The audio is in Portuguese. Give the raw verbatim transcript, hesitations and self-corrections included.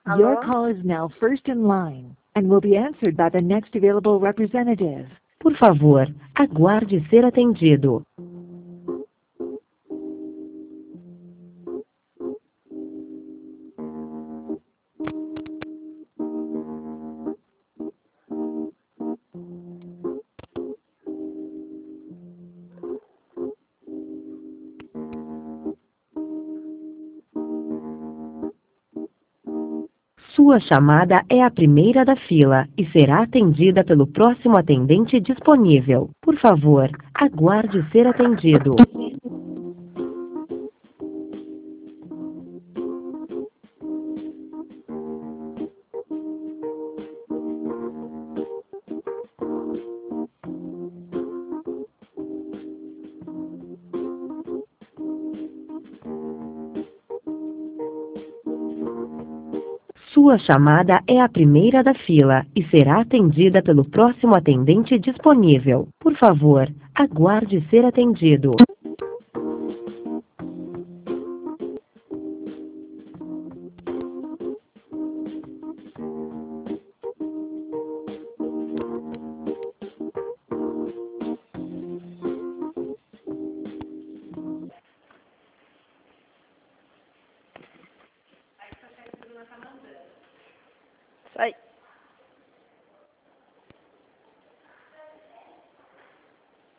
Your Alô? call is now first in line and will be answered by the next available representative. Por favor, aguarde ser atendido. Sua chamada é a primeira da fila e será atendida pelo próximo atendente disponível. Por favor, aguarde ser atendido. Sua chamada é a primeira da fila e será atendida pelo próximo atendente disponível. Por favor, aguarde ser atendido.